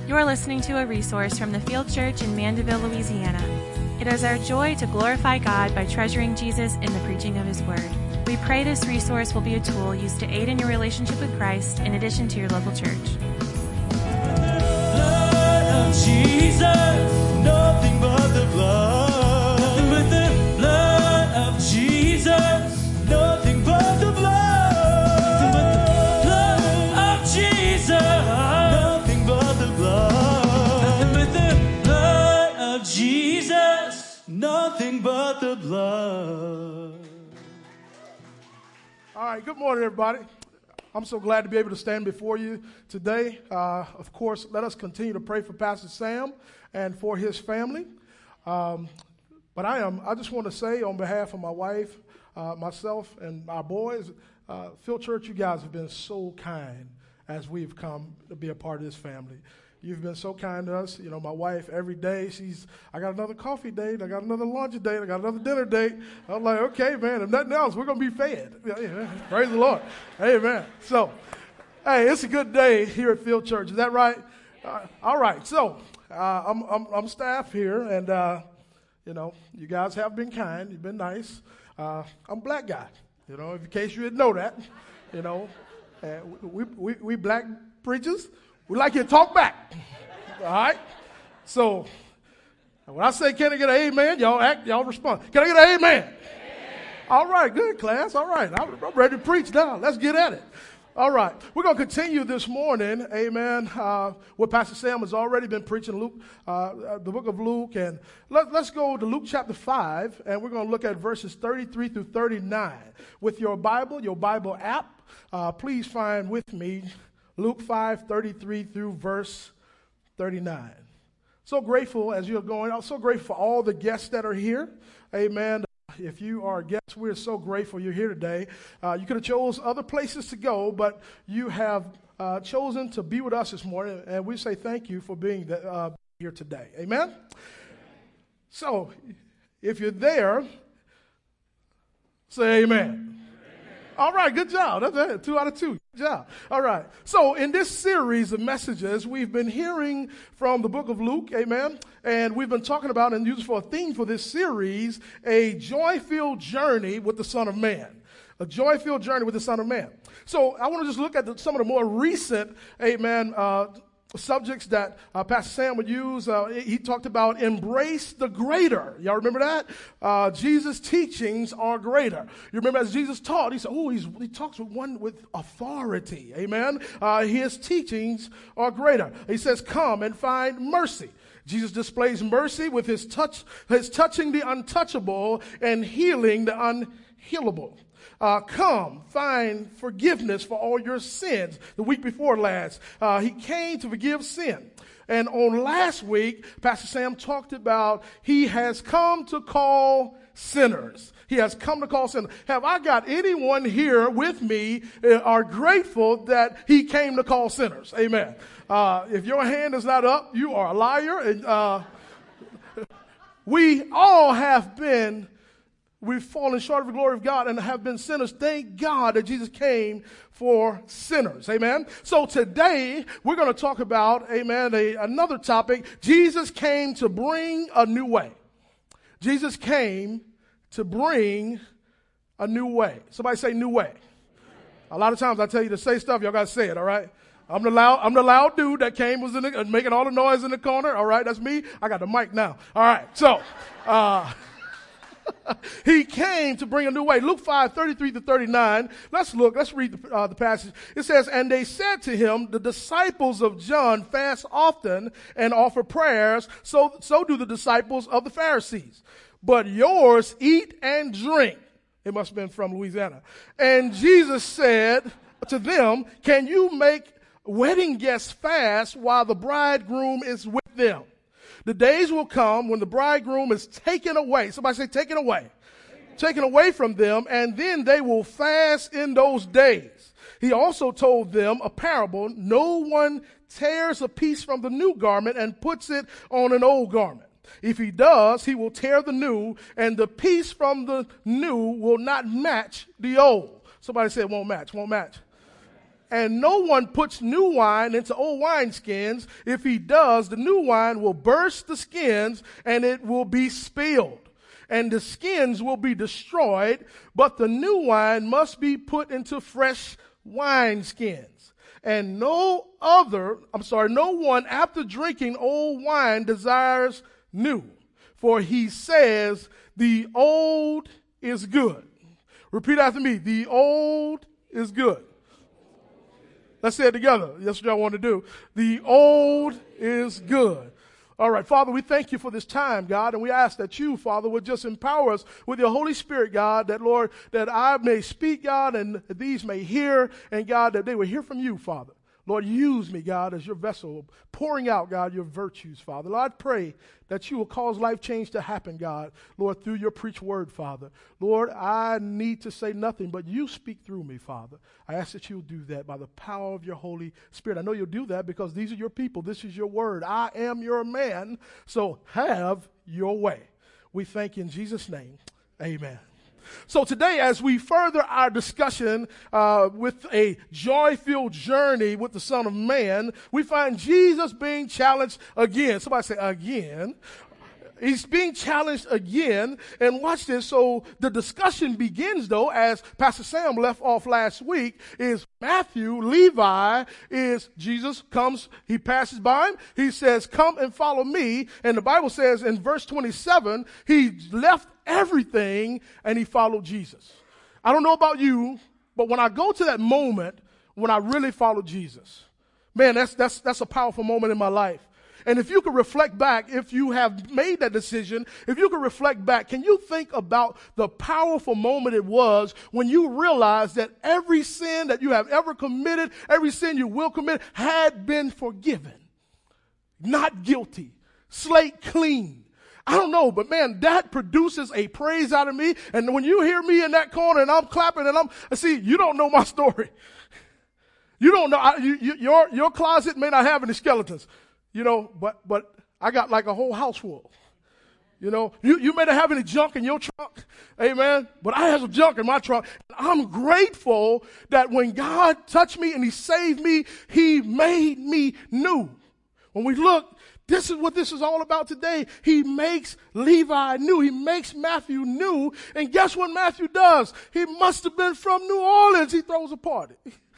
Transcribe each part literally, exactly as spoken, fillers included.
You're listening to a resource from the Field Church in Mandeville, Louisiana. It is our joy to glorify God by treasuring Jesus in the preaching of His Word. We pray this resource will be a tool used to aid in your relationship with Christ in addition to your local church. Blood of Jesus, nothing but the blood. Nothing but the blood of Jesus, nothing but the blood. Nothing but the blood of Jesus, nothing but the blood. Nothing but the blood of Jesus, nothing but the blood. All right, good morning, everybody. I'm so glad to be able to stand before you today. Uh, of course, let us continue to pray for Pastor Sam and for his family. Um, but I am, I just want to say on behalf of my wife, uh, myself, and our boys, uh, Field Church, you guys have been so kind as we've come to be a part of this family. You've been so kind to us. You know, my wife, every day, she's, I got another coffee date, I got another lunch date, I got another dinner date. I'm like, okay, man, if nothing else, we're going to be fed. Praise the Lord. Amen. So, hey, it's a good day here at Field Church. Is that right? Uh, all right. So, uh, I'm, I'm, I'm staff here, and, uh, you know, you guys have been kind. You've been nice. Uh, I'm a black guy, you know, in case you didn't know that. You know, uh, we, we, we black preachers, we like you to talk back, all right? So when I say, can I get an amen, y'all act, y'all respond. Can I get an amen? Amen. All right, good, class. All right, I'm, I'm ready to preach now. Let's get at it. All right, we're going to continue this morning, amen, uh, what Pastor Sam has already been preaching, Luke, uh, the book of Luke. And let, let's go to Luke chapter five, and we're going to look at verses thirty-three through thirty-nine. With your Bible, your Bible app, uh, please find with me Luke five, thirty-three through verse thirty-nine. So grateful as you're going. I'm so grateful for all the guests that are here. Amen. If you are a guest, we're so grateful you're here today. Uh, you could have chose other places to go, but you have uh, chosen to be with us this morning, and we say thank you for being the, uh, here today. Amen? So if you're there, say amen. All right, good job. That's it. Two out of two. Good job. All right. So in this series of messages, we've been hearing from the book of Luke, amen, and we've been talking about and used for a theme for this series, a joy-filled journey with the Son of Man. A joy-filled journey with the Son of Man. So I want to just look at the, some of the more recent, amen, uh, subjects that uh, Pastor Sam would use. Uh, he talked about embrace the greater. Y'all remember that? Uh, Jesus' teachings are greater. You remember as Jesus taught, he said, oh, he's, he talks with one with authority. Amen. Uh, his teachings are greater. He says, come and find mercy. Jesus displays mercy with his touch, his touching the untouchable and healing the unhealable. Uh, come, find forgiveness for all your sins. The week before last, uh, he came to forgive sin. And on last week, Pastor Sam talked about he has come to call sinners. He has come to call sinners. Have I got anyone here with me uh, are grateful that he came to call sinners? Amen. Uh, if your hand is not up, you are a liar. And uh, we all have been We've fallen short of the glory of God and have been sinners. Thank God that Jesus came for sinners. Amen. So today we're going to talk about, amen, a, another topic. Jesus came to bring a new way. Jesus came to bring a new way. Somebody say new way. A lot of times I tell you to say stuff, y'all got to say it, all right? I'm the loud, I'm the loud dude that came, was in the, making all the noise in the corner. All right, that's me. I got the mic now. All right, so, uh, he came to bring a new way. Luke five, thirty-three to thirty-nine. Let's look. Let's read the, uh, the passage. It says, and they said to him, the disciples of John fast often and offer prayers. So, so do the disciples of the Pharisees. But yours eat and drink. It must have been from Louisiana. And Jesus said to them, can you make wedding guests fast while the bridegroom is with them? The days will come when the bridegroom is taken away. Somebody say taken away. Taken away from them, and then they will fast in those days. He also told them a parable. No one tears a piece from the new garment and puts it on an old garment. If he does, he will tear the new, and the piece from the new will not match the old. Somebody say it won't match, won't match. And no one puts new wine into old wineskins. If he does, the new wine will burst the skins and it will be spilled. And the skins will be destroyed, but the new wine must be put into fresh wineskins. And no other, I'm sorry, no one after drinking old wine desires new, for he says the old is good. Repeat after me. The old is good. Let's say it together. That's what I want to do. The old is good. All right, Father, we thank you for this time, God, and we ask that you, Father, would just empower us with your Holy Spirit, God, that, Lord, that I may speak, God, and these may hear, and, God, that they will hear from you, Father. Lord, use me, God, as your vessel, pouring out, God, your virtues, Father. Lord, I pray that you will cause life change to happen, God, Lord, through your preached word, Father. Lord, I need to say nothing, but you speak through me, Father. I ask that you'll do that by the power of your Holy Spirit. I know you'll do that because these are your people. This is your word. I am your man, so have your way. We thank you in Jesus' name. Amen. So today, as we further our discussion uh, with a joy-filled journey with the Son of Man, we find Jesus being challenged again. Somebody say, again. He's being challenged again. And watch this. So the discussion begins, though, as Pastor Sam left off last week, is Matthew, Levi, is Jesus comes, he passes by him. He says, come and follow me. And the Bible says in verse twenty-seven, he left everything and he followed Jesus. I don't know about you, but when I go to that moment when I really follow Jesus, man, that's that's that's a powerful moment in my life. And if you could reflect back, if you have made that decision, if you could reflect back, can you think about the powerful moment it was when you realized that every sin that you have ever committed, every sin you will commit, had been forgiven? Not guilty. Slate clean. I don't know, but man, that produces a praise out of me. And when you hear me in that corner and I'm clapping and I'm, see, you don't know my story. You don't know, I, you, you, your, your closet may not have any skeletons, you know, but, but I got like a whole house full. You know, you, you may not have any junk in your trunk, amen, but I have some junk in my trunk. I'm grateful that when God touched me and he saved me, he made me new. When we look, this is what this is all about today. He makes Levi new. He makes Matthew new. And guess what Matthew does? He must have been from New Orleans. He throws a party.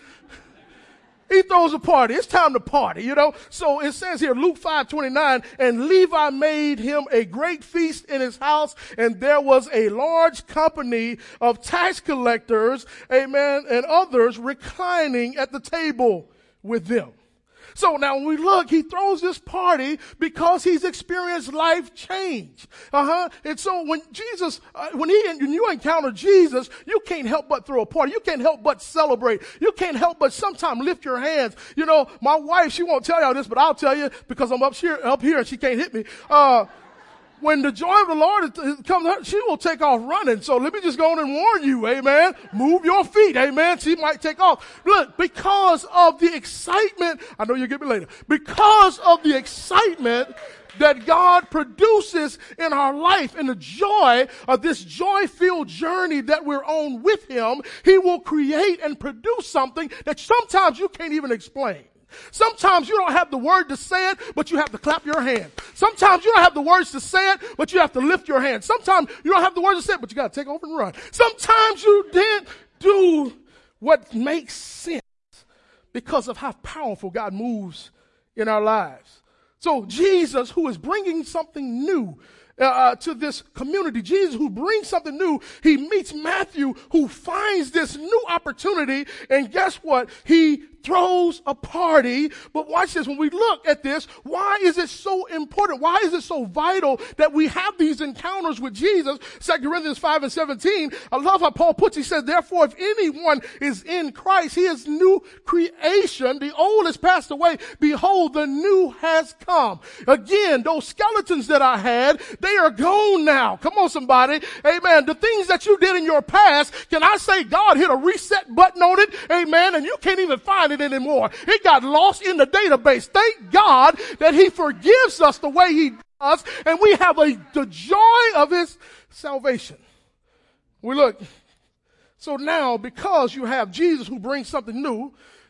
He throws a party. It's time to party, you know. So it says here, Luke five twenty-nine, and Levi made him a great feast in his house, and there was a large company of tax collectors, amen, and others reclining at the table with them. So now when we look, he throws this party because he's experienced life change. Uh-huh. And so when Jesus, uh, when he, when you encounter Jesus, you can't help but throw a party. You can't help but celebrate. You can't help but sometimes lift your hands. You know, my wife, she won't tell y'all this, but I'll tell you because I'm up here, up here and she can't hit me. Uh, When the joy of the Lord comes, she will take off running. So let me just go on and warn you, amen. Move your feet, amen. She might take off. Look, because of the excitement, I know you'll get me later, because of the excitement that God produces in our life and the joy of this joy-filled journey that we're on with him, he will create and produce something that sometimes you can't even explain. Sometimes you don't have the word to say it, but you have to clap your hand. Sometimes you don't have the words to say it, but you have to lift your hand. Sometimes you don't have the words to say it, but you got to take over and run. Sometimes you didn't do what makes sense because of how powerful God moves in our lives. So Jesus, who is bringing something new Uh, to this community, Jesus who brings something new, he meets Matthew who finds this new opportunity, and guess what? He throws a party. But watch this, when we look at this, why is it so important? Why is it so vital that we have these encounters with Jesus? Second Corinthians five and seventeen, I love how Paul puts it. He says, therefore, if anyone is in Christ, he is new creation. The old has passed away. Behold, the new has come. Again, those skeletons that I had, they are gone now. Come on, somebody. Amen. The things that you did in your past, can I say God hit a reset button on it? Amen. And you can't even find it anymore. It got lost in the database. Thank God that he forgives us the way he does, and we have a, the joy of his salvation. We look. So now, because you have Jesus who brings something new,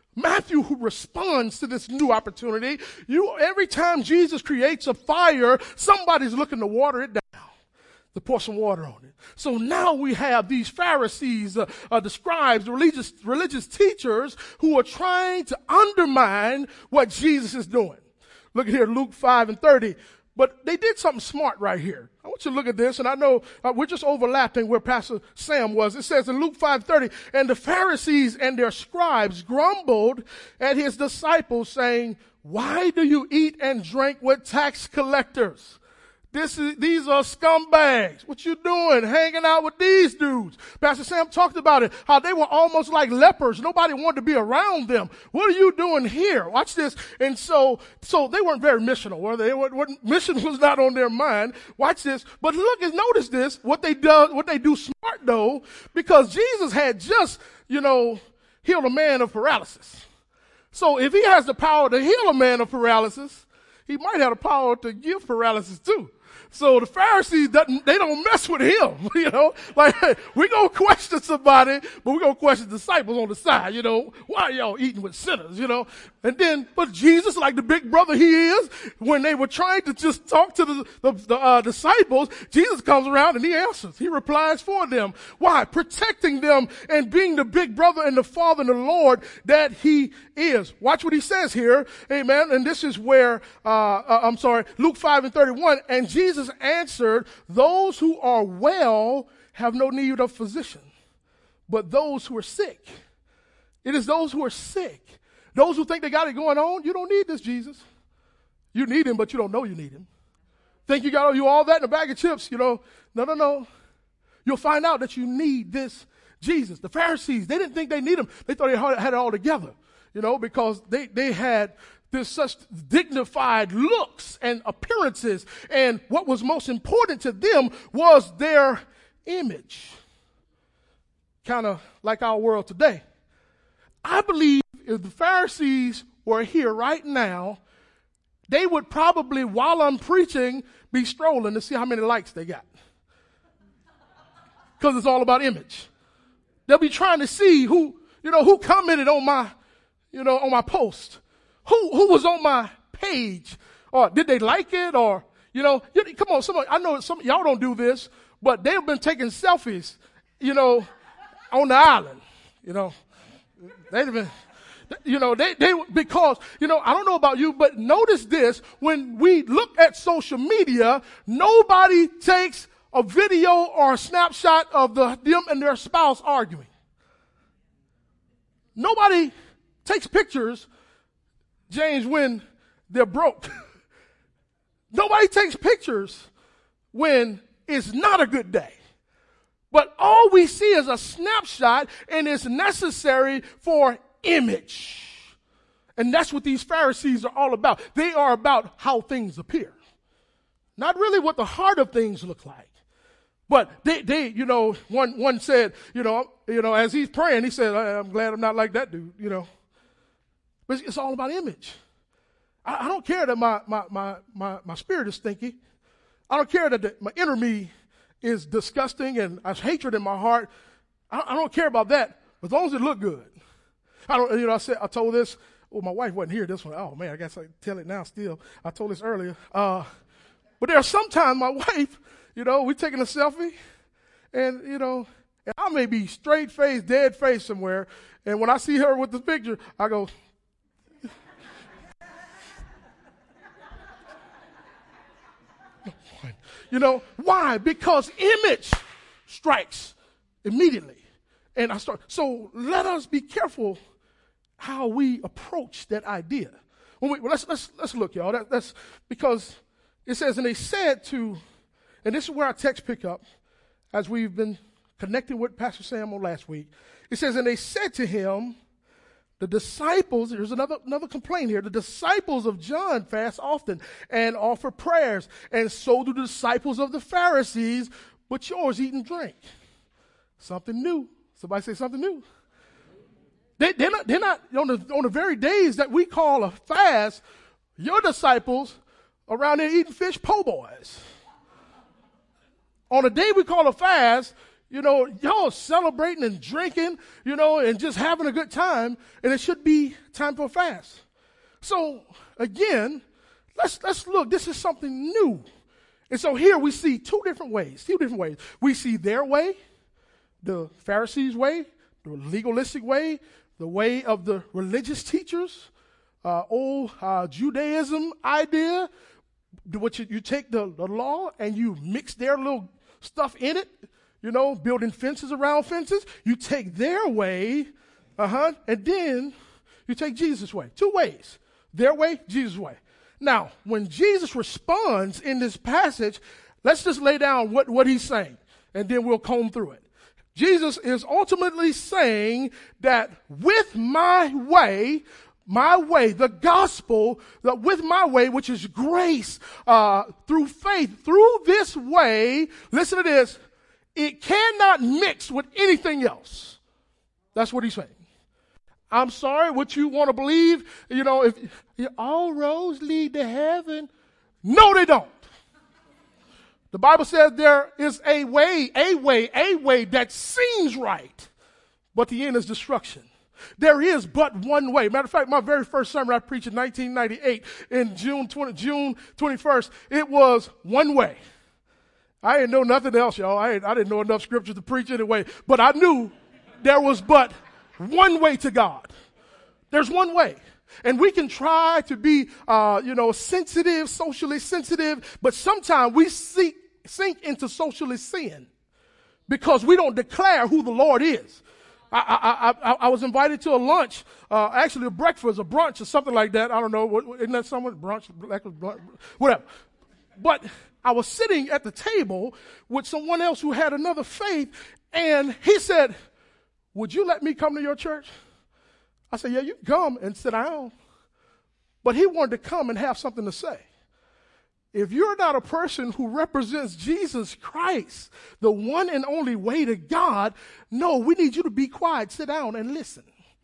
Matthew, who responds to this new opportunity, you every time Jesus creates a fire, somebody's looking to water it down, to pour some water on it. So now we have these Pharisees, uh, uh, the scribes, the religious, religious teachers who are trying to undermine what Jesus is doing. Look at here, Luke five and thirty. But they did something smart right here. I want you to look at this, and I know uh, we're just overlapping where Pastor Sam was. It says in Luke five thirty, and the Pharisees and their scribes grumbled at his disciples, saying, why do you eat and drink with tax collectors? This is, these are scumbags. What you doing hanging out with these dudes? Pastor Sam talked about it, how they were almost like lepers. Nobody wanted to be around them. What are you doing here? Watch this. And so, so they weren't very missional, were they? What, what, mission was not on their mind. Watch this. But look and notice this, what they do, what they do smart though, because Jesus had just, you know, healed a man of paralysis. So if he has the power to heal a man of paralysis, he might have the power to give paralysis too. So the Pharisees, doesn't, they don't mess with him, you know. Like, we're going to question somebody, but we're going to question the disciples on the side, you know. Why are y'all eating with sinners, you know? And then, but Jesus, like the big brother he is, when they were trying to just talk to the, the, the uh, disciples, Jesus comes around and he answers. He replies for them. Why? Protecting them and being the big brother and the father and the Lord that he is. Watch what he says here. Amen. And this is where, uh, uh I'm sorry, Luke five and thirty-one. And Jesus answered, those who are well have no need of physician, but those who are sick. It is those who are sick. Those who think they got it going on, you don't need this Jesus. You need him, but you don't know you need him. Think you got you all that in a bag of chips, you know. No, no, no. You'll find out that you need this Jesus. The Pharisees, they didn't think they need him. They thought they had it all together, you know, because they, they had this such dignified looks and appearances. And what was most important to them was their image. Kind of like our world today. I believe if the Pharisees were here right now, they would probably, while I'm preaching, be strolling to see how many likes they got. Because it's all about image. They'll be trying to see who, you know, who commented on my, you know, on my post. Who, who was on my page? Or did they like it? Or, you know, you, come on, some, I know some, y'all don't do this, but they've been taking selfies, you know, on the island, you know. They've been, you know, they, they, because, you know, I don't know about you, but notice this, when we look at social media, nobody takes a video or a snapshot of the, them and their spouse arguing. Nobody takes pictures, James, when they're broke. Nobody takes pictures when it's not a good day. But all we see is a snapshot, and it's necessary for image. And that's what these Pharisees are all about. They are about how things appear. Not really what the heart of things look like. But they, they, you know, one, one said, you know, you know, as he's praying, he said, I'm glad I'm not like that dude, you know. But it's all about image. I, I don't care that my, my, my, my, my spirit is stinky. I don't care that the, my inner me is disgusting and there's hatred in my heart. I, I don't care about that, as long as it look good. I don't, you know, I said, I told this, well, my wife wasn't here this one. Oh man, I guess I can tell it now still. I told this earlier. Uh, but there are sometimes my wife, you know, we taking a selfie and, you know, and I may be straight face, dead face somewhere. And when I see her with the picture, I go, you know, why? Because image strikes immediately. And I start, so let us be careful how we approach that idea. When we, well, let's, let's, let's look, y'all. That, that's because it says, and they said to, and this is where our text pick up, as we've been connecting with Pastor Sam on last week. It says, and they said to him, the disciples, there's another, another complaint here. The disciples of John fast often and offer prayers, and so do the disciples of the Pharisees, but yours eat and drink. Something new. Somebody say something new. They, they're not, they're not on the, on the very days that we call a fast, your disciples around there eating fish po' boys. On the day we call a fast, You know, y'all celebrating and drinking, you know, and just having a good time, and it should be time for a fast. So, again, let's let's look. This is something new. And so here we see two different ways, two different ways. We see their way, the Pharisees' way, the legalistic way, the way of the religious teachers, uh, old uh, Judaism idea, which you, you take the, the law and you mix their little stuff in it, you know, building fences around fences. You take their way, uh-huh, and then you take Jesus' way. Two ways. Their way, Jesus' way. Now, when Jesus responds in this passage, let's just lay down what, what he's saying, and then we'll comb through it. Jesus is ultimately saying that with my way, my way, the gospel, that with my way, which is grace, uh, through faith, through this way, listen to this, it cannot mix with anything else. That's what he's saying. I'm sorry, what you want to believe, you know, if all roads lead to heaven. No, they don't. The Bible says there is a way, a way, a way that seems right, but the end is destruction. There is but one way. Matter of fact, my very first sermon I preached in nineteen ninety-eight, in June twentieth, June twenty-first, it was one way. I didn't know nothing else, y'all. I, I didn't know enough scripture to preach anyway, but I knew there was but one way to God. There's one way. And we can try to be, uh, you know, sensitive, socially sensitive, but sometimes we seek, sink into socially sin because we don't declare who the Lord is. I, I, I, I was invited to a lunch, uh, actually a breakfast, a brunch or something like that. I don't know. What, isn't that someone? Brunch, whatever. But I was sitting at the table with someone else who had another faith, and he said, would you let me come to your church? I said, yeah, you can come and sit down. But he wanted to come and have something to say. If you're not a person who represents Jesus Christ, the one and only way to God, no, we need you to be quiet, sit down, and listen.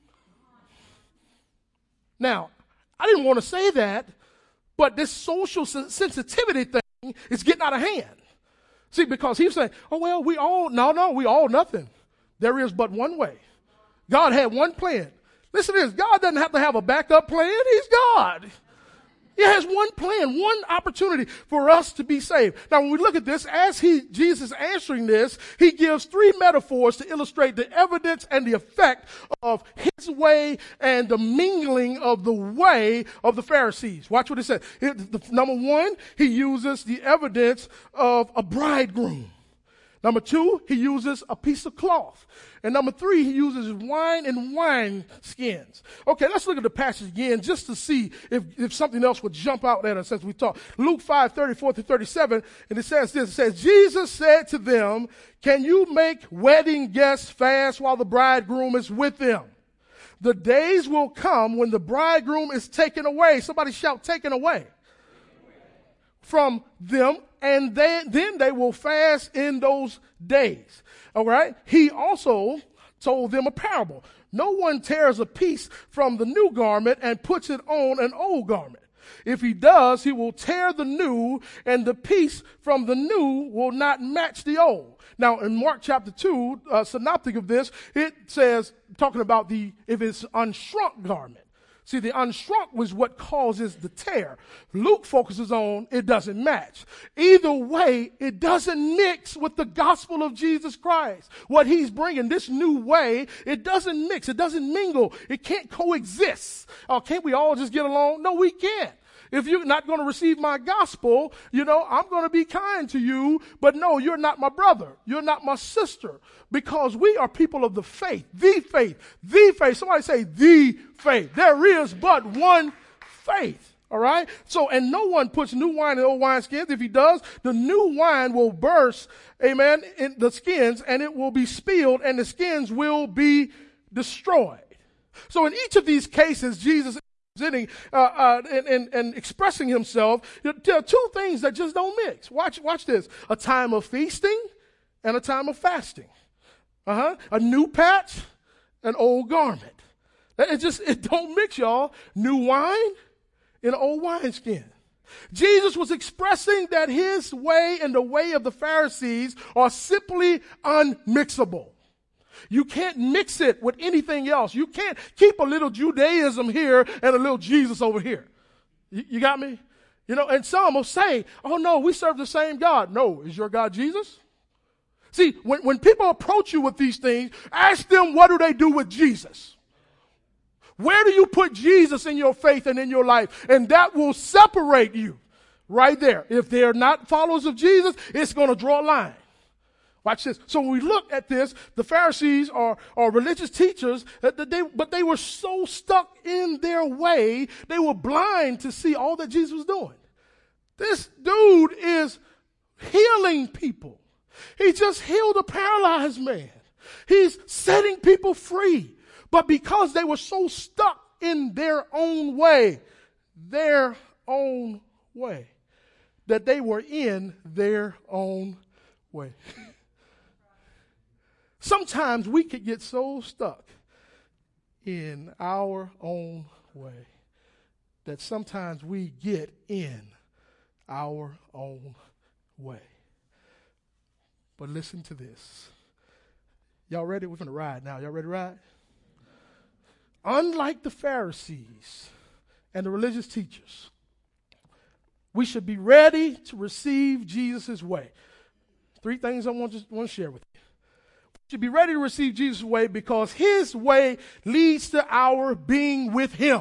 Now, I didn't want to say that, but this social sensitivity thing is getting out of hand. See, because he was saying, oh, well, we all, no, no, we all nothing. There is but one way. God had one plan. Listen to this. God doesn't have to have a backup plan. He's God. He has one plan, one opportunity for us to be saved. Now, when we look at this, as he, Jesus answering this, he gives three metaphors to illustrate the evidence and the effect of his way and the mingling of the way of the Pharisees. Watch what he says. Number one, he uses the evidence of a bridegroom. Number two, he uses a piece of cloth. And number three, he uses wine and wine skins. Okay, let's look at the passage again just to see if, if something else would jump out at us as we talk. Luke five, thirty-four to thirty-seven, and it says this, it says, Jesus said to them, can you make wedding guests fast while the bridegroom is with them? The days will come when the bridegroom is taken away. Somebody shout, taken away. From them, and then, then they will fast in those days. All right? He also told them a parable. No one tears a piece from the new garment and puts it on an old garment. If he does, he will tear the new, and the piece from the new will not match the old. Now, in Mark chapter two, uh, synoptic of this, it says, talking about the, if it's unshrunk garment. See, the unshrunk was what causes the tear. Luke focuses on it doesn't match. Either way, it doesn't mix with the gospel of Jesus Christ. What he's bringing, this new way, it doesn't mix. It doesn't mingle. It can't coexist. Oh, can't we all just get along? No, we can't. If you're not going to receive my gospel, you know, I'm going to be kind to you, but no, you're not my brother. You're not my sister, because we are people of the faith, the faith, the faith. Somebody say the faith. There is but one faith. All right. So, and no one puts new wine in old wineskins. If he does, the new wine will burst, amen, in the skins, and it will be spilled, and the skins will be destroyed. So in each of these cases, Jesus Presenting, uh, uh, and, and, and expressing himself, there are two things that just don't mix. Watch, watch this. A time of feasting and a time of fasting. Uh-huh. A new patch, an old garment. It just, it don't mix, y'all. New wine in an old wineskin. Jesus was expressing that his way and the way of the Pharisees are simply unmixable. You can't mix it with anything else. You can't keep a little Judaism here and a little Jesus over here. You, you got me? You know, and some will say, oh no, we serve the same God. No, is your God Jesus? See, when, when people approach you with these things, ask them, what do they do with Jesus? Where do you put Jesus in your faith and in your life? And that will separate you right there. If they're not followers of Jesus, it's going to draw a line. Watch this. So when we look at this, the Pharisees are, are religious teachers, that they, but they were so stuck in their way, they were blind to see all that Jesus was doing. This dude is healing people. He just healed a paralyzed man. He's setting people free. But because they were so stuck in their own way, their own way, that they were in their own way. Sometimes we could get so stuck in our own way that sometimes we get in our own way. But listen to this. Y'all ready? We're going to ride now. Y'all ready to ride? Unlike the Pharisees and the religious teachers, we should be ready to receive Jesus' way. Three things I want to, want to share with you. We should be ready to receive Jesus' way because his way leads to our being with him.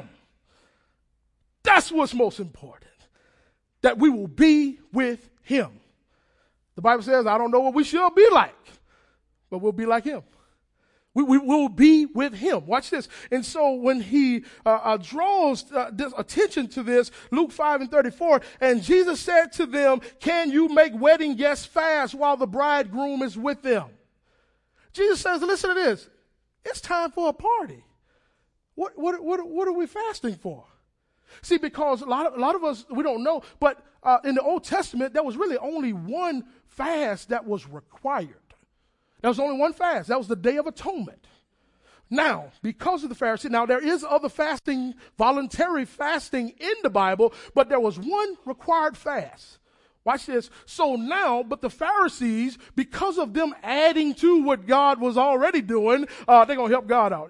That's what's most important, that we will be with him. The Bible says, I don't know what we shall be like, but we'll be like him. We, we will be with him. Watch this. And so when he uh, uh, draws uh, this attention to this, Luke five and thirty-four, and Jesus said to them, can you make wedding guests fast while the bridegroom is with them? Jesus says, listen to this. It's time for a party. What, what, what, what are we fasting for? See, because a lot of, a lot of us, we don't know, but uh, in the Old Testament, there was really only one fast that was required. There was only one fast. That was the Day of Atonement. Now, because of the Pharisee, now there is other fasting, voluntary fasting in the Bible, but there was one required fast. Watch this. So now, but the Pharisees, because of them adding to what God was already doing, uh, they're going to help God out.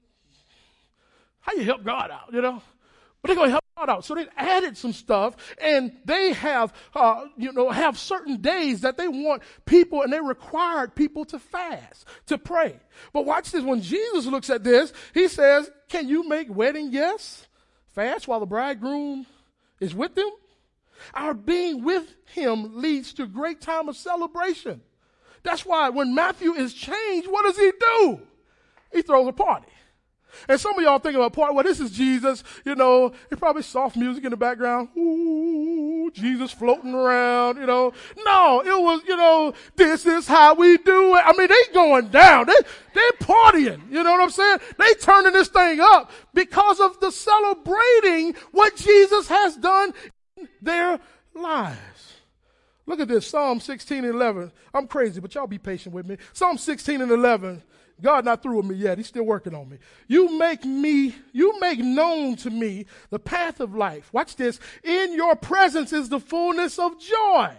How you help God out, you know? But they're going to help God out. So they added some stuff, and they have, uh, you know, have certain days that they want people, and they required people to fast, to pray. But watch this. When Jesus looks at this, he says, can you make wedding guests fast while the bridegroom is with them? Our being with him leads to a great time of celebration. That's why when Matthew is changed, what does he do? He throws a party. And some of y'all think about party, well, this is Jesus, you know, it's probably soft music in the background. Ooh, Jesus floating around, you know. No, it was, you know, this is how we do it. I mean, they going down. They, they partying, you know what I'm saying? They turning this thing up because of the celebrating what Jesus has done in their lives. Look at this, Psalm sixteen and eleven. I'm crazy, but y'all be patient with me. Psalm sixteen and eleven. God not through with me yet. He's still working on me. You make me, you make known to me the path of life. Watch this. In your presence is the fullness of joy.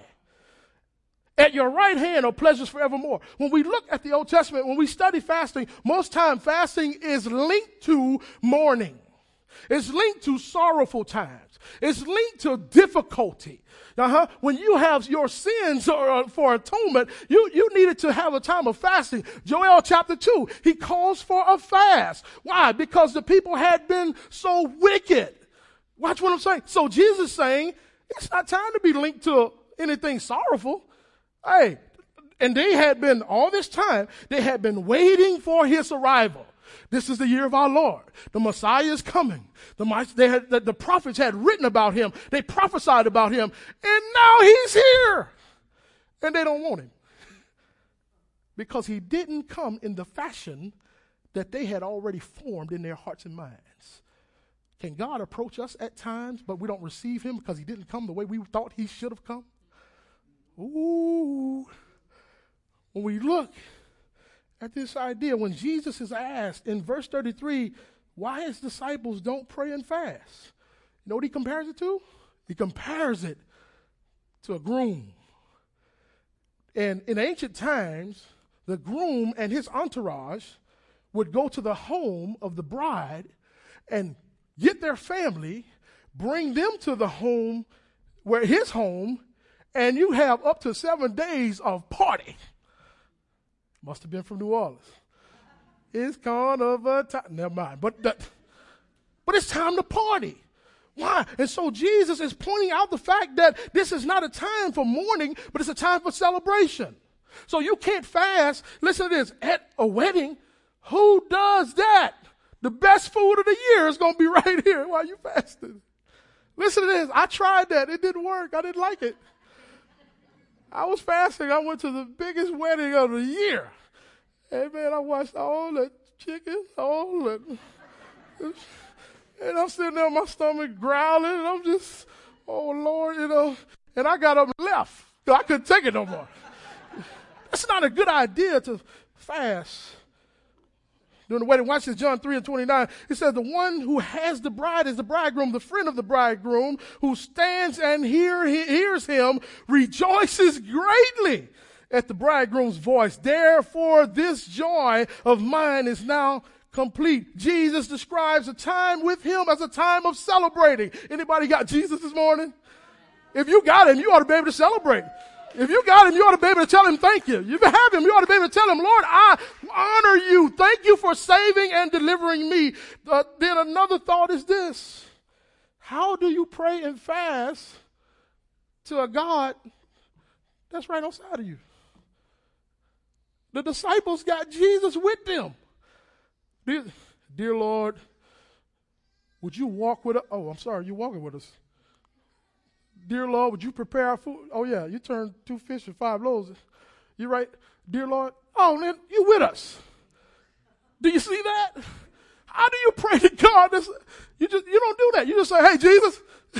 At your right hand are pleasures forevermore. When we look at the Old Testament, when we study fasting, most time fasting is linked to mourning. It's linked to sorrowful times. It's linked to difficulty. Uh-huh. When you have your sins or, for atonement, you, you needed to have a time of fasting. Joel chapter two, he calls for a fast. Why? Because the people had been so wicked. Watch what I'm saying. So Jesus is saying, it's not time to be linked to anything sorrowful. Hey, and they had been, all this time, they had been waiting for his arrival. This is the year of our Lord. The Messiah is coming. The, they had, the, the prophets had written about him. They prophesied about him. And now he's here. And they don't want him. Because he didn't come in the fashion that they had already formed in their hearts and minds. Can God approach us at times, but we don't receive him because he didn't come the way we thought he should have come? Ooh. When we look at this idea, when Jesus is asked in verse thirty-three, why his disciples don't pray and fast, you know what he compares it to? He compares it to a groom. And in ancient times, the groom and his entourage would go to the home of the bride and get their family, bring them to the home, where his home, and you have up to seven days of party. Must have been from New Orleans. It's carnival time. Never mind. But, that, but it's time to party. Why? And so Jesus is pointing out the fact that this is not a time for mourning, but it's a time for celebration. So you can't fast. Listen to this. At a wedding, who does that? The best food of the year is going to be right here while you fasting. Listen to this. I tried that. It didn't work. I didn't like it. I was fasting. I went to the biggest wedding of the year. And man, I watched all the chicken, all the, and I'm sitting there, my stomach growling, and I'm just, oh Lord, you know. And I got up and left. I couldn't take it no more. That's not a good idea to fast during the wedding. Watch this, John three and twenty-nine. It says, the one who has the bride is the bridegroom. The friend of the bridegroom who stands and hear, he, hears him rejoices greatly at the bridegroom's voice. Therefore, this joy of mine is now complete. Jesus describes a time with him as a time of celebrating. Anybody got Jesus this morning? If you got him, you ought to be able to celebrate. If you got him, you ought to be able to tell him thank you. If you have him, you ought to be able to tell him, Lord, I honor you. Thank you for saving and delivering me. Uh, then another thought is this. How do you pray and fast to a God that's right outside of you? The disciples got Jesus with them. Dear, dear Lord, would you walk with us? Oh, I'm sorry, you're walking with us. Dear Lord, would you prepare our food? Oh, yeah, you turned two fish and five loaves. You're right. Dear Lord, oh, man, you with us. Do you see that? How do you pray to God? That's, you just you don't do that. You just say, hey, Jesus,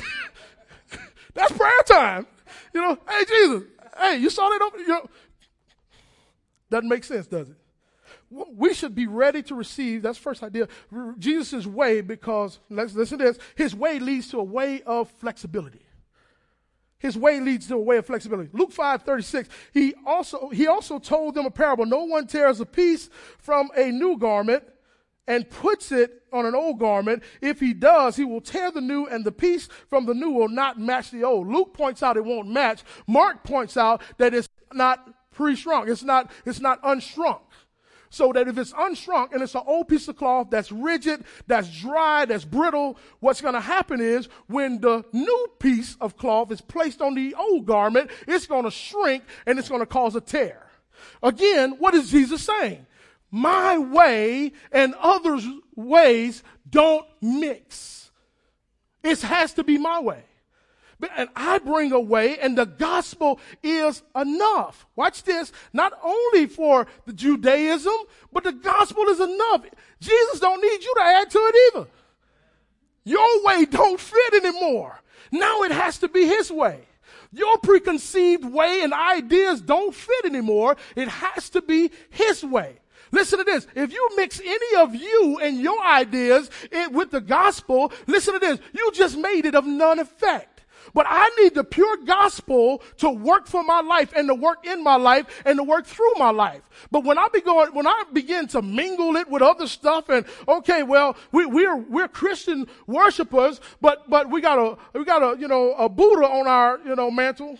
that's prayer time. You know, hey, Jesus, hey, you saw that over, you know. Doesn't make sense, does it? We should be ready to receive, that's the first idea, Jesus' way, because, let's listen to this, his way leads to a way of flexibility. His way leads to a way of flexibility. Luke five thirty-six, he also, he also told them a parable. No one tears a piece from a new garment and puts it on an old garment. If he does, he will tear the new, and the piece from the new will not match the old. Luke points out it won't match. Mark points out that it's not pre-shrunk. It's not, it's not unshrunk. So that if it's unshrunk and it's an old piece of cloth that's rigid, that's dry, that's brittle, what's going to happen is when the new piece of cloth is placed on the old garment, it's going to shrink and it's going to cause a tear. Again, what is Jesus saying? My way and others' ways don't mix. It has to be my way. And I bring a way, and the gospel is enough. Watch this. Not only for the Judaism, but the gospel is enough. Jesus don't need you to add to it either. Your way don't fit anymore. Now it has to be his way. Your preconceived way and ideas don't fit anymore. It has to be his way. Listen to this. If you mix any of you and your ideas in, with the gospel, listen to this. You just made it of none effect. But I need the pure gospel to work for my life and to work in my life and to work through my life. But when I be going, when I begin to mingle it with other stuff and, okay, well, we, we're, we're Christian worshipers, but, but we got a, we got a, you know, a Buddha on our, you know, mantle.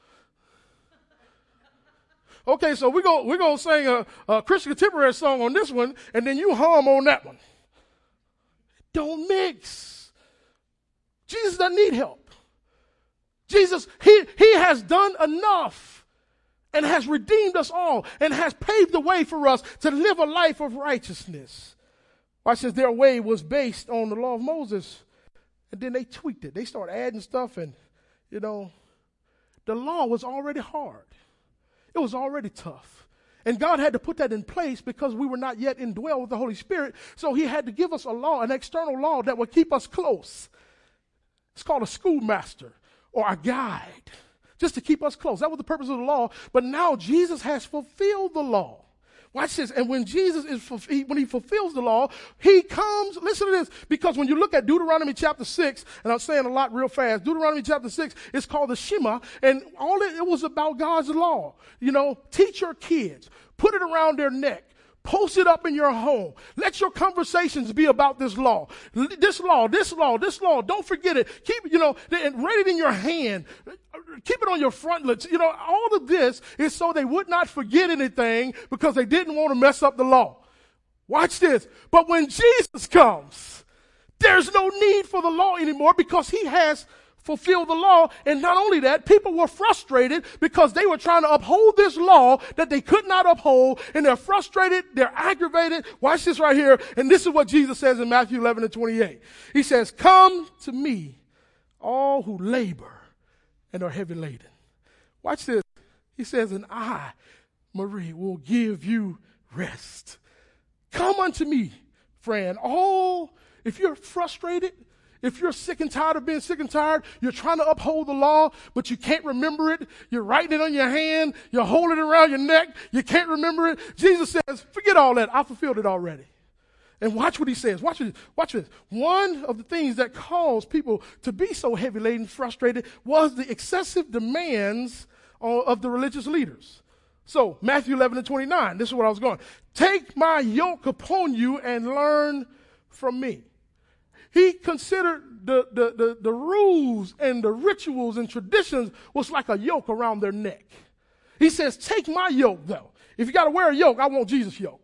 Okay, so we're going, we're going to sing a, a Christian contemporary song on this one, and then you hum on that one. Don't mix. Jesus doesn't need help. Jesus, he, he has done enough and has redeemed us all and has paved the way for us to live a life of righteousness. Watch this, their way was based on the law of Moses, and then they tweaked it. They started adding stuff, and, you know, the law was already hard. It was already tough. And God had to put that in place because we were not yet indwelled with the Holy Spirit, so he had to give us a law, an external law that would keep us close. It's called a schoolmaster. Or a guide, just to keep us close. That was the purpose of the law. But now Jesus has fulfilled the law. Watch this. And when Jesus is, when he fulfills the law, he comes, listen to this, because when you look at Deuteronomy chapter six, and I'm saying a lot real fast, Deuteronomy chapter six is called the Shema, and all it, it was about God's law. You know, teach your kids, put it around their neck. Post it up in your home. Let your conversations be about this law. This law, this law, this law. Don't forget it. Keep, you know, write it in your hand. Keep it on your frontlets. You know, all of this is so they would not forget anything because they didn't want to mess up the law. Watch this. But when Jesus comes, there's no need for the law anymore because he has fulfilled the law. And not only that, people were frustrated because they were trying to uphold this law that they could not uphold, and they're frustrated, they're aggravated. Watch this right here. And this is what Jesus says in Matthew eleven and twenty-eight. He says, come to me, all who labor and are heavy laden. Watch this. He says, and I, Marie, will give you rest. Come unto me, friend. All, if you're frustrated, if you're sick and tired of being sick and tired, you're trying to uphold the law, but you can't remember it. You're writing it on your hand. You're holding it around your neck. You can't remember it. Jesus says, forget all that. I fulfilled it already. And watch what he says. Watch this. Watch this. One of the things that caused people to be so heavy laden, frustrated, was the excessive demands of the religious leaders. So Matthew eleven and twenty-nine, this is what I was going. Take my yoke upon you and learn from me. He considered the, the, the, the rules and the rituals and traditions was like a yoke around their neck. He says, take my yoke, though. If you got to wear a yoke, I want Jesus' yoke.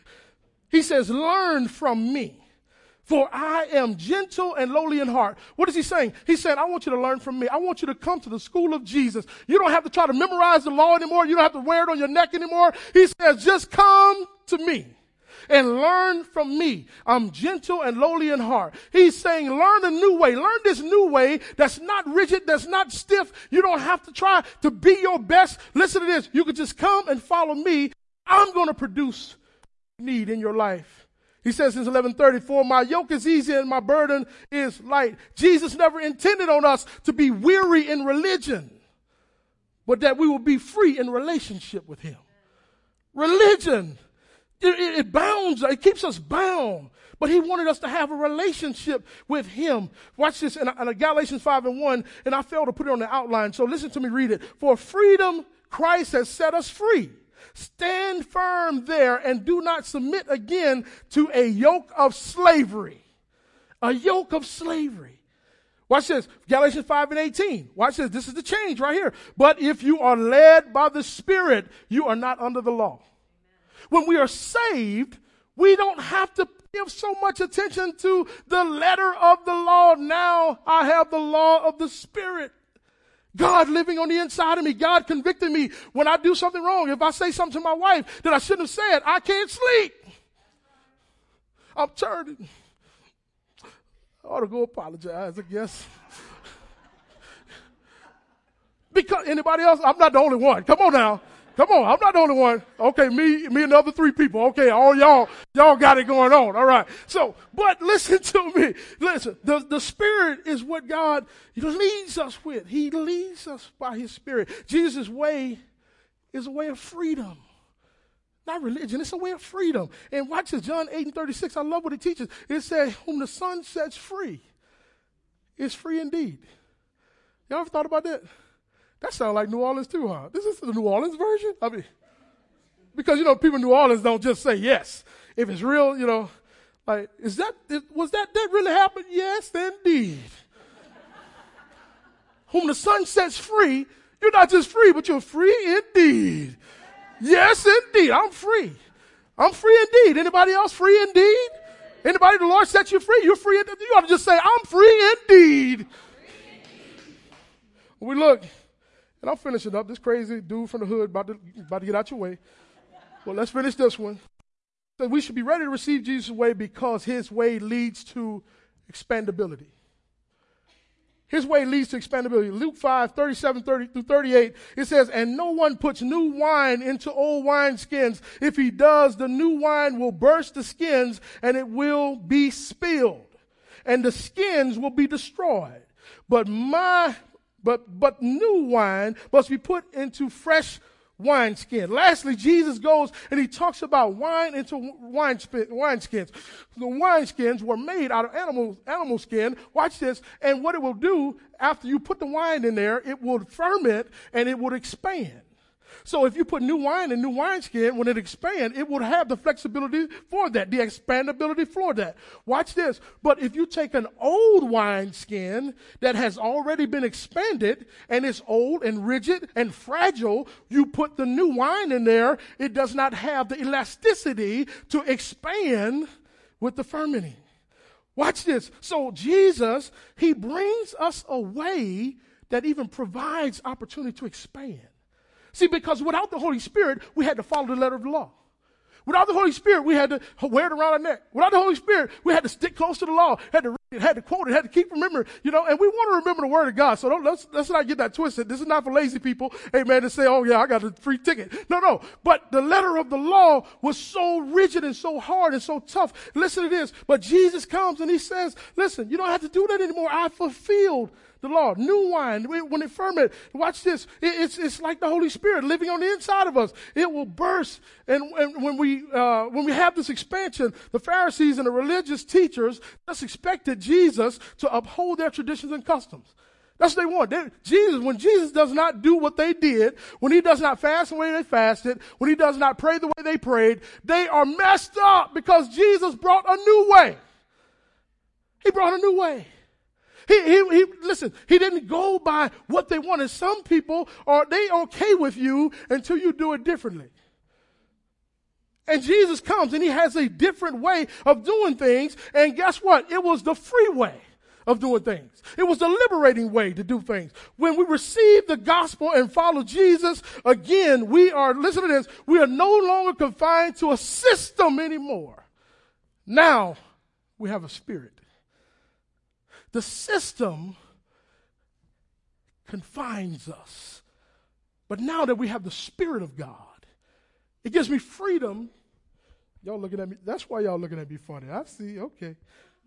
He says, learn from me, for I am gentle and lowly in heart. What is he saying? He's saying, I want you to learn from me. I want you to come to the school of Jesus. You don't have to try to memorize the law anymore. You don't have to wear it on your neck anymore. He says, just come to me and learn from me. I'm gentle and lowly in heart. He's saying, learn a new way. Learn this new way that's not rigid, that's not stiff. You don't have to try to be your best. Listen to this. You can just come and follow me. I'm going to produce need in your life. He says in eleven thirty, for my yoke is easy and my burden is light. Jesus never intended on us to be weary in religion, but that we will be free in relationship with him. Religion, It, it, it bounds, it keeps us bound. But he wanted us to have a relationship with him. Watch this in, in Galatians five and one, and I failed to put it on the outline, so listen to me read it. For freedom, Christ has set us free. Stand firm there and do not submit again to a yoke of slavery. A yoke of slavery. Watch this, Galatians five and eighteen. Watch this, this is the change right here. But if you are led by the Spirit, you are not under the law. When we are saved, we don't have to give so much attention to the letter of the law. Now I have the law of the Spirit. God living on the inside of me. God convicting me when I do something wrong. If I say something to my wife that I shouldn't have said, I can't sleep. I'm turning. I ought to go apologize, I guess. Because anybody else? I'm not the only one. Come on now. Come on, I'm not the only one. Okay, me, me and the other three people. Okay, all y'all, y'all got it going on. All right. So, but listen to me. Listen, the, the Spirit is what God leads us with. He leads us by his Spirit. Jesus' way is a way of freedom. Not religion, it's a way of freedom. And watch this, John eight and thirty-six, I love what it teaches. It says, whom the Son sets free is free indeed. Y'all ever thought about that? That sounds like New Orleans too, huh? This is the New Orleans version? I mean, because, you know, people in New Orleans don't just say yes. If it's real, you know, like, is that, was that, that really happened? Yes, indeed. Whom the Son sets free, you're not just free, but you're free indeed. Yes, indeed. I'm free. I'm free indeed. Anybody else free indeed? Anybody the Lord set you free? You're free indeed. You ought to just say, I'm free indeed. We look. And I'm finishing up. This crazy dude from the hood about to, about to get out your way. Well, let's finish this one. So we should be ready to receive Jesus' way because his way leads to expandability. His way leads to expandability. Luke five, thirty-seven thirty through thirty-eight, it says, and no one puts new wine into old wineskins. If he does, the new wine will burst the skins and it will be spilled. And the skins will be destroyed. But my... But but new wine must be put into fresh wineskin. Lastly, Jesus goes and he talks about wine into wine wineskins. The wineskins were made out of animal, animal skin. Watch this. And what it will do after you put the wine in there, it will ferment and it will expand. So if you put new wine in new wineskin, when it expands, it will have the flexibility for that, the expandability for that. Watch this. But if you take an old wineskin that has already been expanded and it's old and rigid and fragile, you put the new wine in there, it does not have the elasticity to expand with the fermenting. Watch this. So Jesus, he brings us a way that even provides opportunity to expand. See, because without the Holy Spirit, we had to follow the letter of the law. Without the Holy Spirit, we had to wear it around our neck. Without the Holy Spirit, we had to stick close to the law, had to read it, had to quote it, had to keep remembering, you know, and we want to remember the word of God. So don't, let's, let's not get that twisted. This is not for lazy people, amen, to say, oh yeah, I got a free ticket. No, no. But the letter of the law was so rigid and so hard and so tough. Listen to this. But Jesus comes and he says, listen, you don't have to do that anymore. I fulfilled the law. New wine, when it ferments, watch this. It, it's, it's like the Holy Spirit living on the inside of us. It will burst. And, and when we, uh, when we have this expansion, the Pharisees and the religious teachers just expected Jesus to uphold their traditions and customs. That's what they want. They, Jesus, when Jesus does not do what they did, when he does not fast the way they fasted, when he does not pray the way they prayed, they are messed up because Jesus brought a new way. He brought a new way. He, he, he, listen, he didn't go by what they wanted. Some people are, they okay with you until you do it differently. And Jesus comes and he has a different way of doing things. And guess what? It was the free way of doing things. It was the liberating way to do things. When we receive the gospel and follow Jesus, again, we are, listen to this, we are no longer confined to a system anymore. Now we have a spirit. The system confines us. But now that we have the Spirit of God, it gives me freedom. Y'all looking at me. That's why y'all looking at me funny. I see. Okay.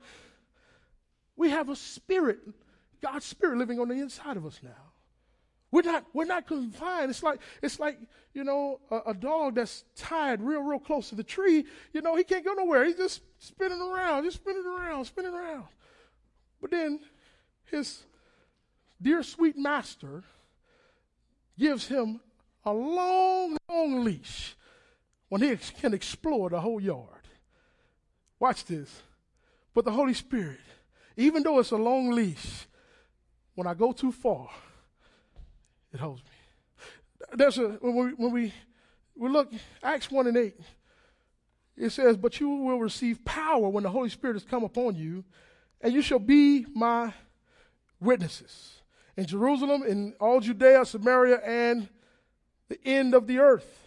We have a spirit, God's Spirit living on the inside of us now. We're not, we're not confined. It's like, it's like, you know, a, a dog that's tied real, real close to the tree. You know, he can't go nowhere. He's just spinning around, just spinning around, spinning around. But then his dear sweet master gives him a long, long leash when he can explore the whole yard. Watch this. But the Holy Spirit, even though it's a long leash, when I go too far, it holds me. There's a, when we, when we, we look, Acts one and eight, it says, but you will receive power when the Holy Spirit has come upon you, and you shall be my witnesses in Jerusalem, in all Judea, Samaria, and the end of the earth.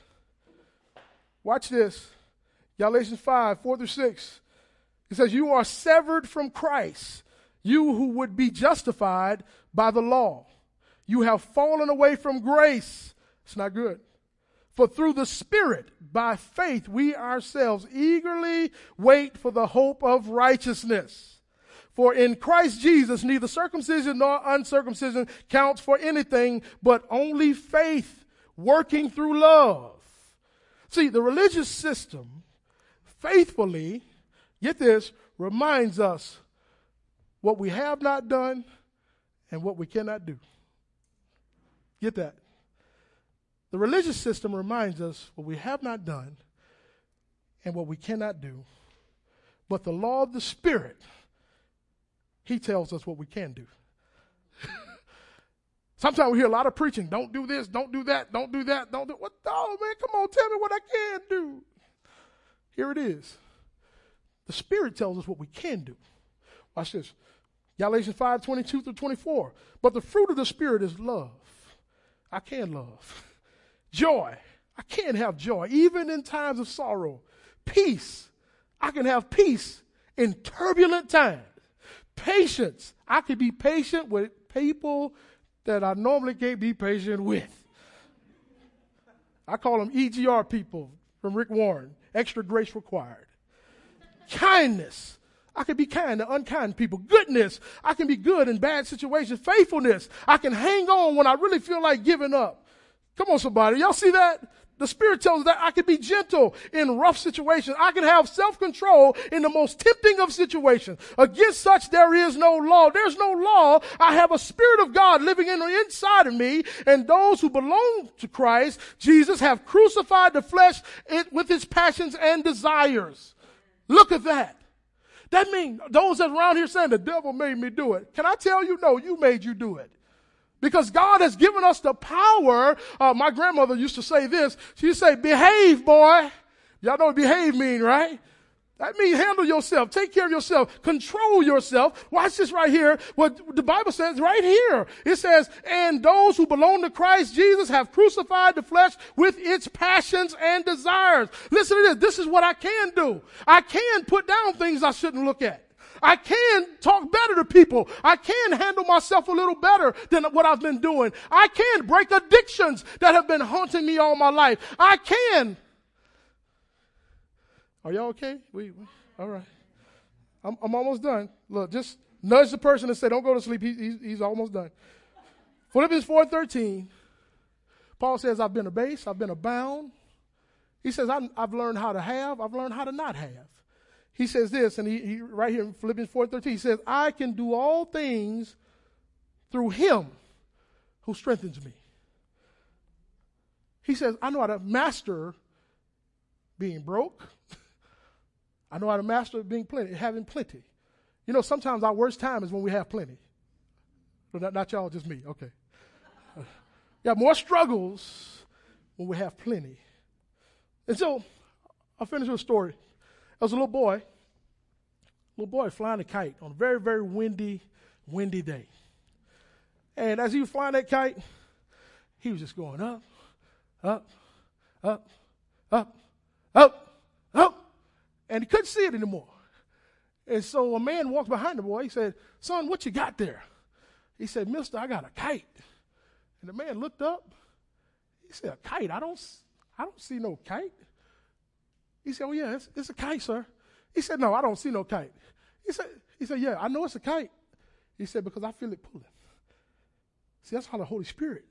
Watch this. Galatians five, four through six. It says, you are severed from Christ, you who would be justified by the law. You have fallen away from grace. It's not good. For through the Spirit, by faith, we ourselves eagerly wait for the hope of righteousness. For in Christ Jesus, neither circumcision nor uncircumcision counts for anything, but only faith working through love. See, the religious system faithfully, get this, reminds us what we have not done and what we cannot do. Get that? The religious system reminds us what we have not done and what we cannot do. But the law of the Spirit, he tells us what we can do. Sometimes we hear a lot of preaching. Don't do this, don't do that, don't do that, don't do what? Oh, man, come on, tell me what I can do. Here it is. The Spirit tells us what we can do. Watch this. Galatians five, twenty-two through twenty-four. But the fruit of the Spirit is love. I can love. Joy. I can have joy, even in times of sorrow. Peace. I can have peace in turbulent times. Patience. I can be patient with people that I normally can't be patient with. I call them E G R people from Rick Warren. Extra grace required. Kindness. I can be kind to unkind people. Goodness. I can be good in bad situations. Faithfulness. I can hang on when I really feel like giving up. Come on, somebody. Y'all see that? The Spirit tells us that I can be gentle in rough situations. I can have self-control in the most tempting of situations. Against such there is no law. There's no law. I have a Spirit of God living in the inside of me, and those who belong to Christ, Jesus, have crucified the flesh with its passions and desires. Look at that. That means those that are around here saying the devil made me do it. Can I tell you, no, you made you do it. Because God has given us the power. Uh, my grandmother used to say this. She used to say, behave, boy. Y'all know what behave mean, right? That means handle yourself. Take care of yourself. Control yourself. Watch this right here. What the Bible says right here. It says, and those who belong to Christ Jesus have crucified the flesh with its passions and desires. Listen to this. This is what I can do. I can put down things I shouldn't look at. I can talk better to people. I can handle myself a little better than what I've been doing. I can break addictions that have been haunting me all my life. I can. Are y'all okay? We, we all right. I'm, I'm almost done. Look, just nudge the person and say, don't go to sleep. He, he's, he's almost done. Philippians four thirteen. Paul says, I've been abased. I've been abound. He says, I'm, I've learned how to have. I've learned how to not have. He says this, and he, he right here in Philippians four thirteen, he says, I can do all things through him who strengthens me. He says, I know how to master being broke. I know how to master being plenty, having plenty. You know, sometimes our worst time is when we have plenty. But not, not y'all, just me. Okay. Uh, yeah, more struggles when we have plenty. And so, I'll finish with a story. There was a little boy, little boy flying a kite on a very, very windy, windy day. And as he was flying that kite, he was just going up, up, up, up, up, up. And he couldn't see it anymore. And so a man walked behind the boy. He said, son, what you got there? He said, mister, I got a kite. And the man looked up. He said, a kite? I don't, I don't see no kite. He said, oh, yeah, it's, it's a kite, sir. He said, no, I don't see no kite. He said, he said, yeah, I know it's a kite. He said, because I feel it pulling. See, that's how the Holy Spirit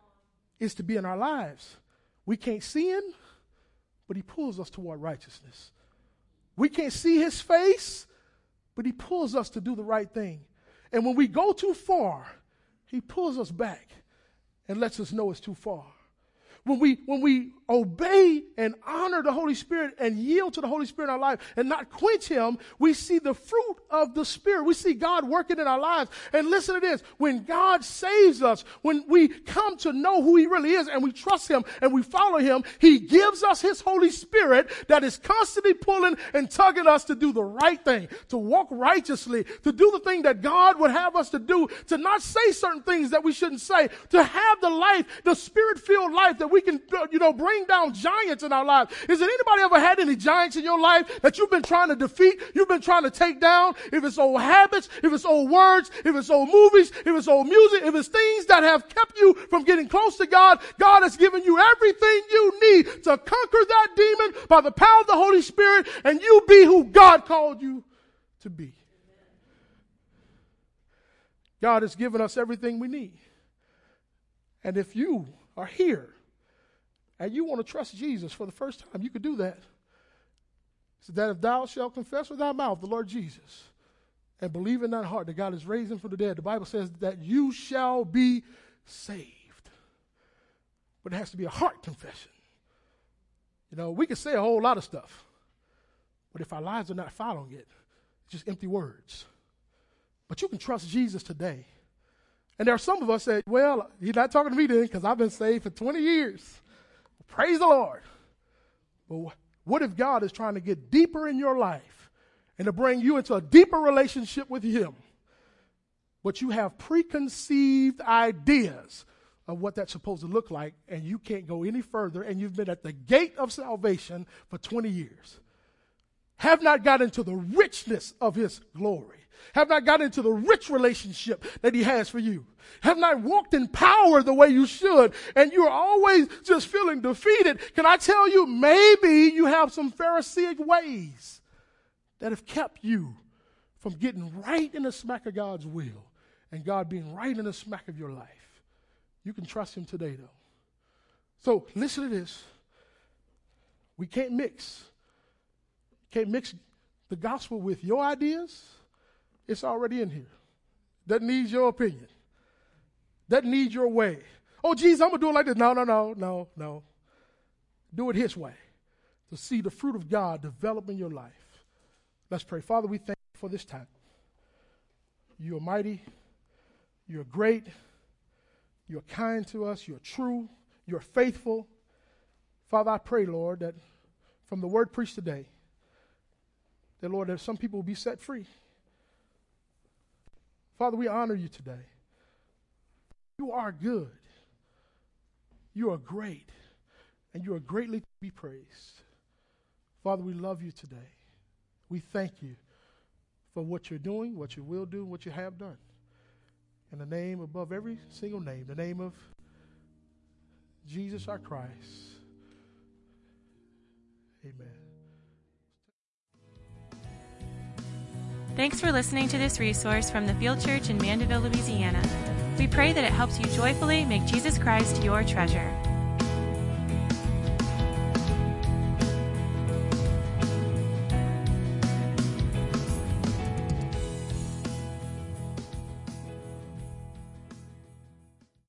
is to be in our lives. We can't see him, but he pulls us toward righteousness. We can't see his face, but he pulls us to do the right thing. And when we go too far, he pulls us back and lets us know it's too far. When we, when we obey and honor the Holy Spirit and yield to the Holy Spirit in our life and not quench him, we see the fruit of the Spirit. We see God working in our lives. And listen to this. When God saves us, when we come to know who he really is and we trust him and we follow him, he gives us his Holy Spirit that is constantly pulling and tugging us to do the right thing, to walk righteously, to do the thing that God would have us to do, to not say certain things that we shouldn't say, to have the life, the Spirit-filled life that we can, you know, bring down giants in our lives. Is there anybody ever had any giants in your life that you've been trying to defeat, you've been trying to take down? If it's old habits, if it's old words, if it's old movies, if it's old music, if it's things that have kept you from getting close to God, God has given you everything you need to conquer that demon by the power of the Holy Spirit, and you be who God called you to be. God has given us everything we need. And if you are here and you want to trust Jesus for the first time, you could do that. So that if thou shalt confess with thy mouth the Lord Jesus and believe in thine heart that God has raised him from the dead, the Bible says that you shall be saved. But it has to be a heart confession. You know, we can say a whole lot of stuff, but if our lives are not following it, it's just empty words. But you can trust Jesus today. And there are some of us that, well, he's not talking to me then because I've been saved for twenty years. Praise the Lord. But what if God is trying to get deeper in your life and to bring you into a deeper relationship with him? But you have preconceived ideas of what that's supposed to look like, and you can't go any further, and you've been at the gate of salvation for twenty years. Have not got into the richness of his glory. Have not got into the rich relationship that he has for you. Have not walked in power the way you should, and you're always just feeling defeated. Can I tell you, maybe you have some Pharisaic ways that have kept you from getting right in the smack of God's will and God being right in the smack of your life. You can trust him today, though. So listen to this. We can't mix. Can't mix the gospel with your ideas. It's already in here. Doesn't need your opinion. Doesn't need your way. Oh, Jesus, I'm going to do it like this. No, no, no, no, no. Do it his way to see the fruit of God develop in your life. Let's pray. Father, we thank you for this time. You are mighty. You're great. You're kind to us. You're true. You're faithful. Father, I pray, Lord, that from the word preached today, that, Lord, that some people will be set free. Father, we honor you today. You are good. You are great. And you are greatly to be praised. Father, we love you today. We thank you for what you're doing, what you will do, what you have done. In the name above every single name, the name of Jesus our Christ. Amen. Thanks for listening to this resource from the Field Church in Mandeville, Louisiana. We pray that it helps you joyfully make Jesus Christ your treasure.